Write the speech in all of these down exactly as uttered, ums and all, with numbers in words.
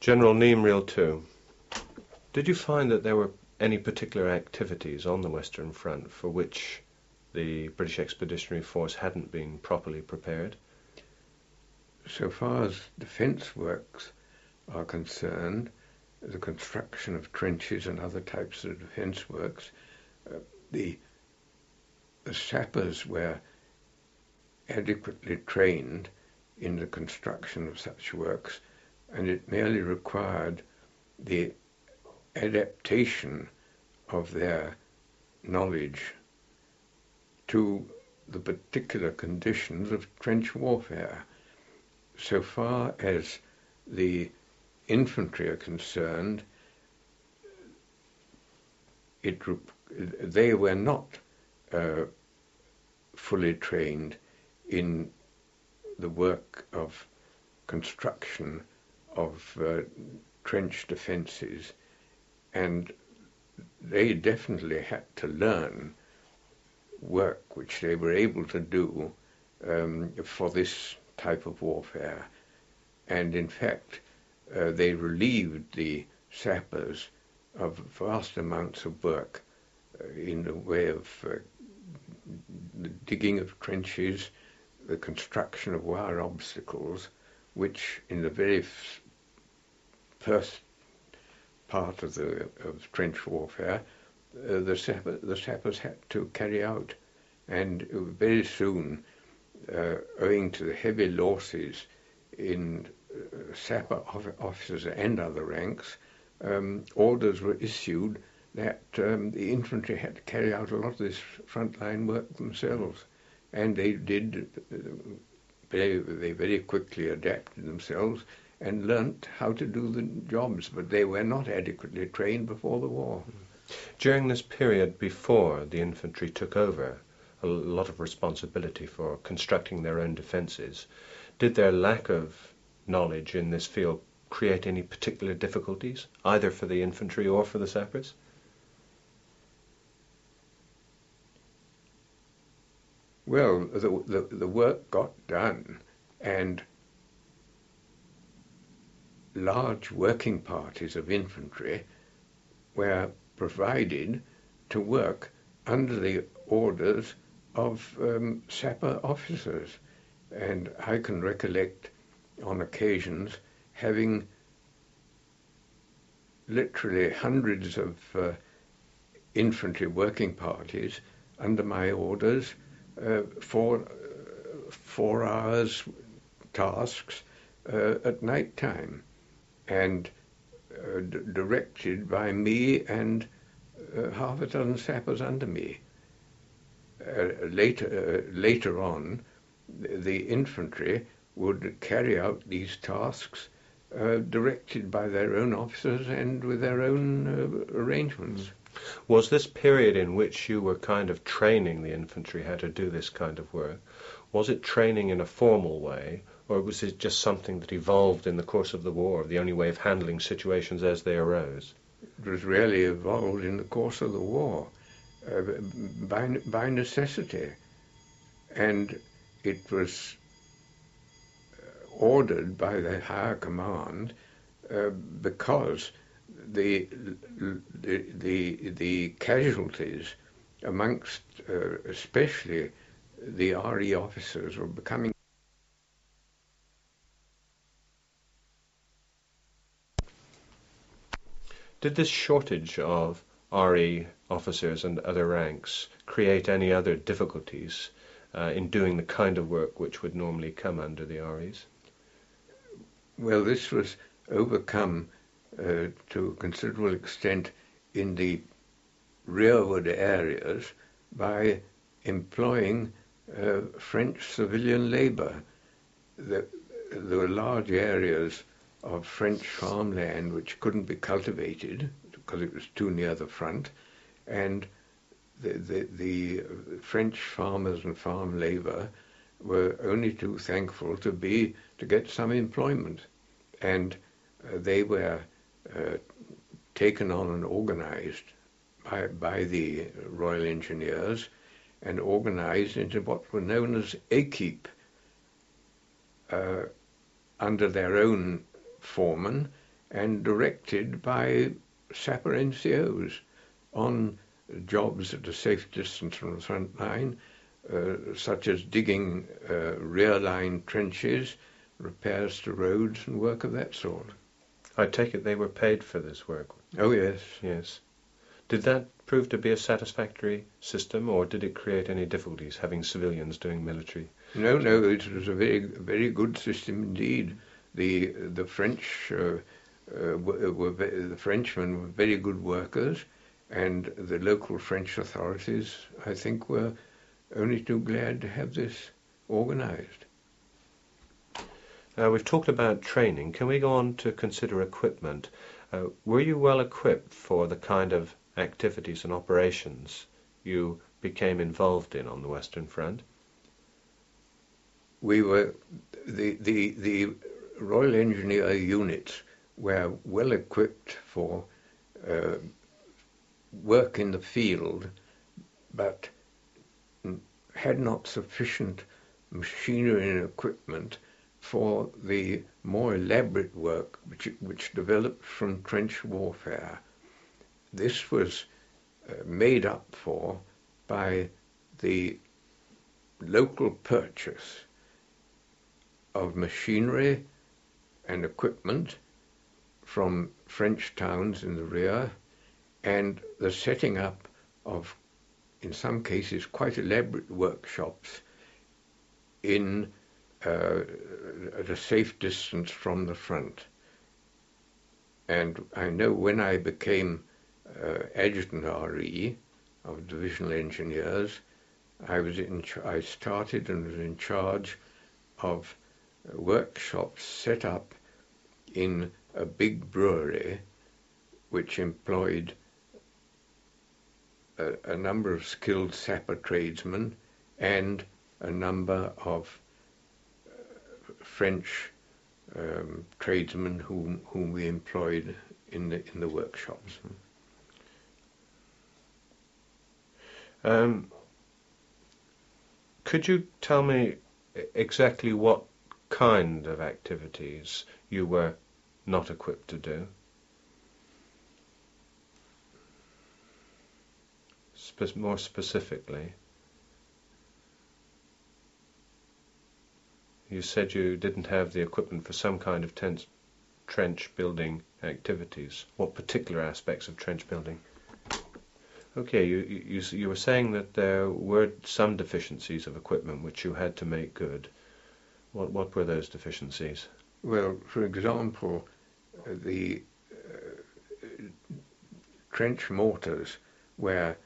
General Neame too. Did you find that there were any particular activities on the Western Front for which the British Expeditionary Force hadn't been properly prepared? So far as defence works are concerned, the construction of trenches and other types of defence works, uh, the, the sappers were adequately trained in the construction of such works, and it merely required the adaptation of their knowledge to the particular conditions of trench warfare. So far as the infantry are concerned, it, they were not uh, fully trained in the work of construction of uh, trench defences, and they definitely had to learn work which they were able to do um, for this type of warfare. And in fact, uh, they relieved the sappers of vast amounts of work uh, in the way of uh, the digging of trenches, the construction of wire obstacles, which in the very f- first part of the of trench warfare, uh, the, sapper, the sappers had to carry out. And very soon, uh, owing to the heavy losses in uh, sapper officers and other ranks, um, orders were issued that um, the infantry had to carry out a lot of this frontline work themselves. And they did, uh, very, they very quickly adapted themselves and learnt how to do the jobs, but they were not adequately trained before the war. During this period before the infantry took over a lot of responsibility for constructing their own defences, did their lack of knowledge in this field create any particular difficulties, either for the infantry or for the sappers? Well, the, the, the work got done, and large working parties of infantry were provided to work under the orders of um, sapper officers. And I can recollect on occasions having literally hundreds of uh, infantry working parties under my orders uh, for uh, four hours tasks uh, at night time, and uh, d- directed by me and uh, half a dozen sappers under me. Uh, later, uh, later on, the infantry would carry out these tasks uh, directed by their own officers and with their own uh, arrangements. Was this period in which you were kind of training the infantry how to do this kind of work, was it training in a formal way, or was it just something that evolved in the course of the war, the only way of handling situations as they arose? It was really evolved in the course of the war, uh, by, by necessity. And it was ordered by the higher command uh, because the, the the the casualties amongst uh, especially the R E officers were becoming. Did this shortage of R E officers and other ranks create any other difficulties uh, in doing the kind of work which would normally come under the R Es? Well, this was overcome uh, to a considerable extent in the rearward areas by employing uh, French civilian labour. The, there were large areas of French farmland which couldn't be cultivated because it was too near the front, and the, the, the French farmers and farm labour were only too thankful to be to get some employment, and uh, they were uh, taken on and organised by, by the Royal Engineers and organised into what were known as équipes, uh, under their own foreman and directed by sapper N C Os on jobs at a safe distance from the front line, uh, such as digging uh, rear line trenches, repairs to roads and work of that sort. I take it they were paid for this work? Oh yes. Yes. Did that prove to be a satisfactory system, or did it create any difficulties having civilians doing military? No, no, it was a very, very good system indeed. The the French uh, uh, were, were the Frenchmen were very good workers, and the local French authorities, I think, were only too glad to have this organised. Uh, we've talked about training. Can we go on to consider equipment? Uh, were you well equipped for the kind of activities and operations you became involved in on the Western Front? We were the the the Royal Engineer units were well equipped for uh, work in the field, but had not sufficient machinery and equipment for the more elaborate work which which developed from trench warfare. This was uh, made up for by the local purchase of machinery and equipment from French towns in the rear, and the setting up of, in some cases, quite elaborate workshops in uh, at a safe distance from the front. And I know when I became uh, Adjutant R E of Divisional Engineers, I was in. Ch- I started and was in charge of workshops set up in a big brewery which employed a, a number of skilled sapper tradesmen and a number of uh, French um, tradesmen whom, whom we employed in the, in the workshops. Um, could you tell me exactly what kind of activities you were not equipped to do? Spe- more specifically, you said you didn't have the equipment for some kind of ten- trench building activities. What particular aspects of trench building? Okay, you, you you were saying that there were some deficiencies of equipment which you had to make good. What what were those deficiencies? Well, for example, uh, the uh, trench mortars were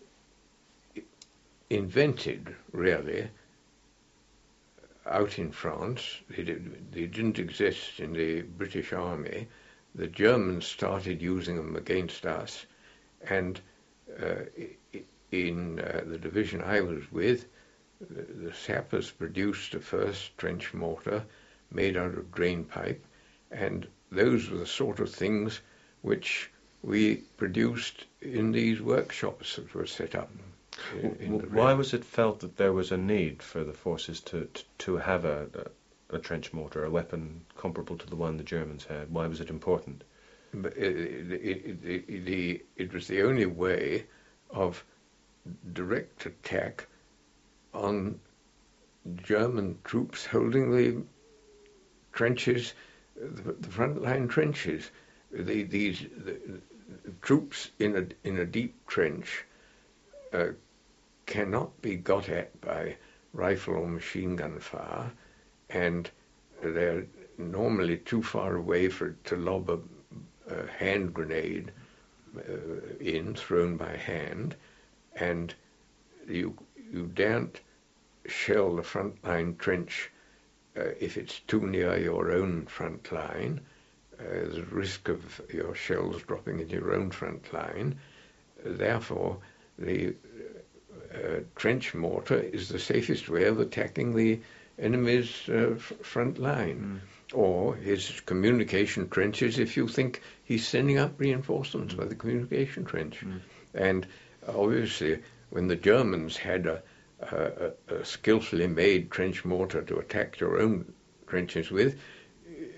invented, really, out in France. They, did, they didn't exist in the British Army. The Germans started using them against us, and uh, in uh, the division I was with, the, the sappers produced the first trench mortar made out of drain pipe, and those were the sort of things which we produced in these workshops that were set up. In, in Why was it felt that there was a need for the forces to to, to have a, a, a trench mortar, a weapon comparable to the one the Germans had? Why was it important? But it, it, it, it, the, it was the only way of direct attack on German troops holding the trenches, the, the front line trenches. The, these the, the troops in a in a deep trench uh, cannot be got at by rifle or machine gun fire, and they're normally too far away for to lob a, a hand grenade uh, in, thrown by hand, and you you daren't shell the front line trench uh, if it's too near your own front line. Uh, there's a risk of your shells dropping in your own front line. Therefore, the uh, trench mortar is the safest way of attacking the enemy's uh, f- front line, mm. or his communication trenches if you think he's sending up reinforcements by the communication trench. Mm. And obviously, when the Germans had a, a, a skillfully made trench mortar to attack your own trenches with,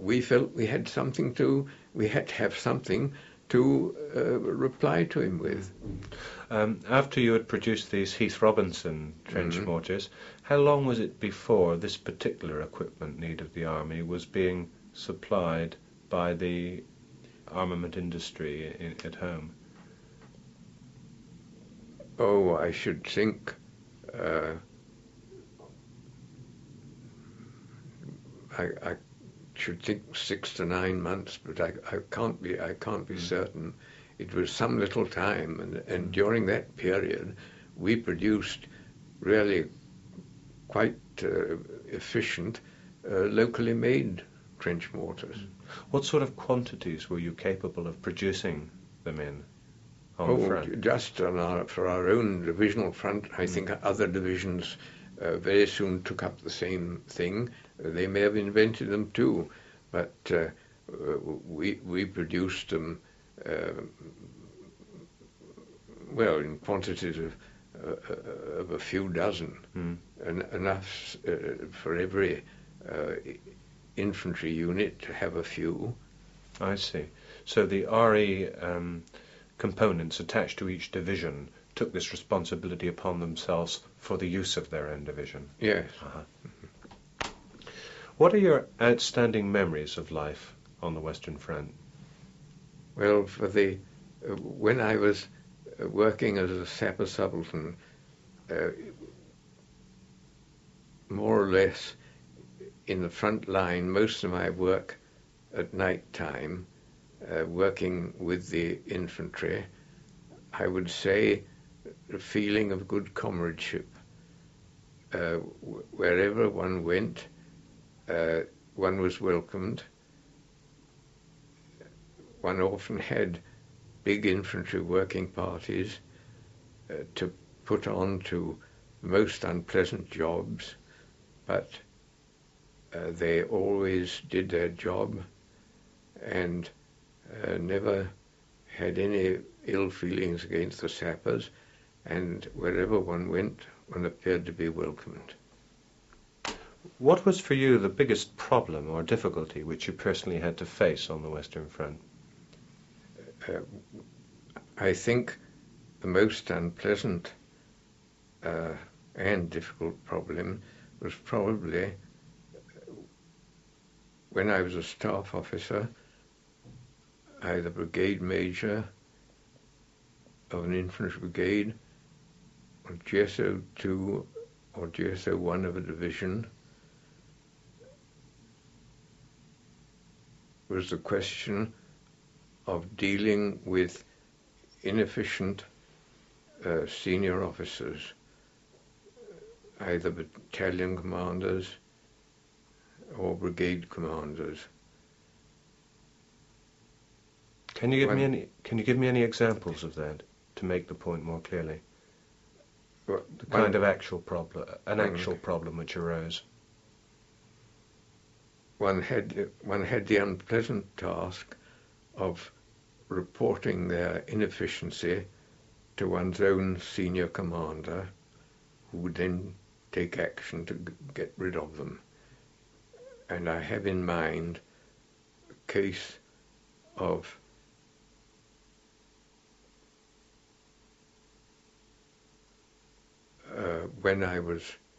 we felt we had something to, we had to have something to uh, reply to him with. Um, after you had produced these Heath Robinson trench Mhm. mortars, how long was it before this particular equipment need of the army was being supplied by the armament industry in, at home? Oh, I should think uh, I, I should think six to nine months, but I, I can't be I can't be Mm. certain. It was some little time, and, and Mm. during that period, we produced really quite uh, efficient, uh, locally made trench mortars. What sort of quantities were you capable of producing them in on the Oh, front? just on our, for our own divisional front, I Mm. think other divisions uh, very soon took up the same thing. Uh, they may have invented them too, but uh, uh, we we produced them uh, well in quantities of uh, of a few dozen, Mm. en- enough uh, for every uh, infantry unit to have a few. I see. So the R E um, components attached to each division took this responsibility upon themselves for the use of their own division. Yes. Uh-huh. What are your outstanding memories of life on the Western Front? Well, for the uh, when I was uh, working as a sapper subaltern, uh, more or less in the front line, most of my work at night time, uh, working with the infantry, I would say a feeling of good comradeship. Uh, w- wherever one went, uh, one was welcomed. One often had big infantry working parties uh, to put on to most unpleasant jobs, but uh, they always did their job and uh, never had any ill feelings against the sappers, and wherever one went, one appeared to be welcomed. What was for you the biggest problem or difficulty which you personally had to face on the Western Front? Uh, I think the most unpleasant uh, and difficult problem was probably when I was a staff officer, either brigade major of an infantry brigade, or G S O two or G S O one of a division, was the question of dealing with inefficient uh, senior officers, either battalion commanders or brigade commanders. Can you give One, me any? Can you give me any examples of that to make the point more clearly? one, The kind of actual problem, an one, actual problem which arose. one had one had the unpleasant task of reporting their inefficiency to one's own senior commander, who would then take action to g- get rid of them. And I have in mind a case of uh, when I was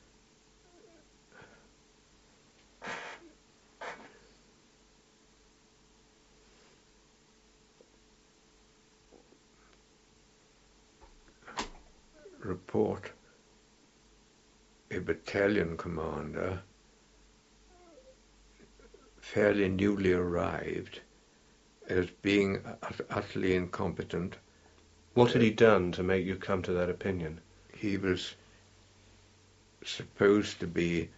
report a battalion commander, fairly newly arrived, as being ut- utterly incompetent. What had he done to make you come to that opinion? He was supposed to be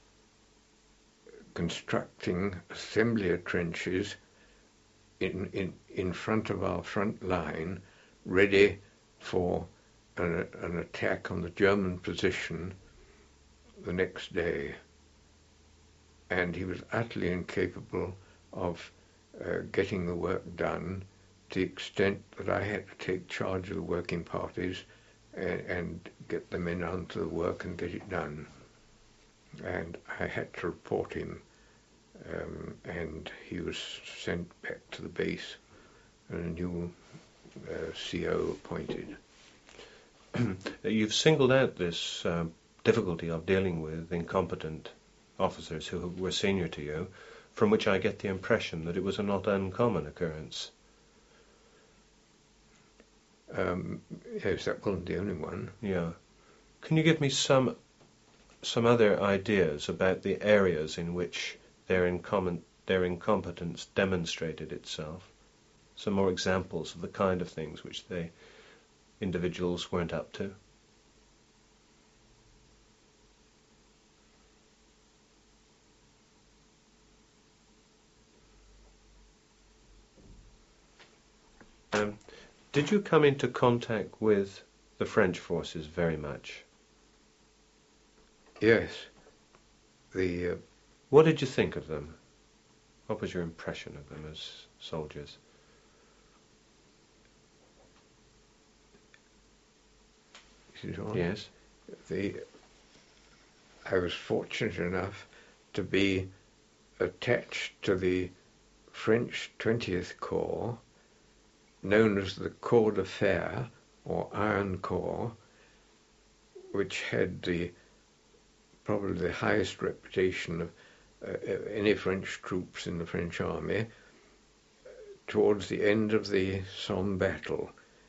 constructing assembly trenches in, in, in front of our front line, ready for an, an attack on the German position the next day. And he was utterly incapable of uh, getting the work done, to the extent that I had to take charge of the working parties and, and get the men onto the work and get it done. And I had to report him um, and he was sent back to the base and a new uh, C O appointed. You've singled out this um, difficulty of dealing with incompetent officers who were senior to you, from which I get the impression that it was a not uncommon occurrence. Um, yes, that wasn't the only one. Yeah. Can you give me some some other ideas about the areas in which their incom- their incompetence demonstrated itself? Some more examples of the kind of things which they individuals weren't up to? Um, did you come into contact with the French forces very much? Yes. The uh, What did you think of them? What was your impression of them as soldiers? Yes. The I was fortunate enough to be attached to the French twentieth Corps, known as the Corps de Fer, or Iron Corps, which had the probably the highest reputation of uh, any French troops in the French army. Towards the end of the Somme battle,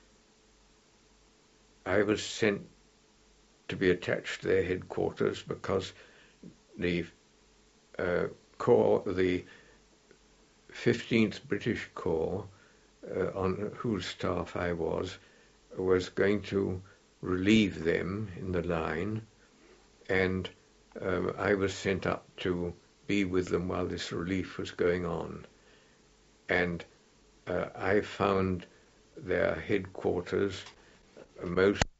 I was sent to be attached to their headquarters because the uh, Corps, the fifteenth British Corps, uh, on whose staff I was, was going to relieve them in the line, and um, I was sent up to be with them while this relief was going on. And uh, I found their headquarters most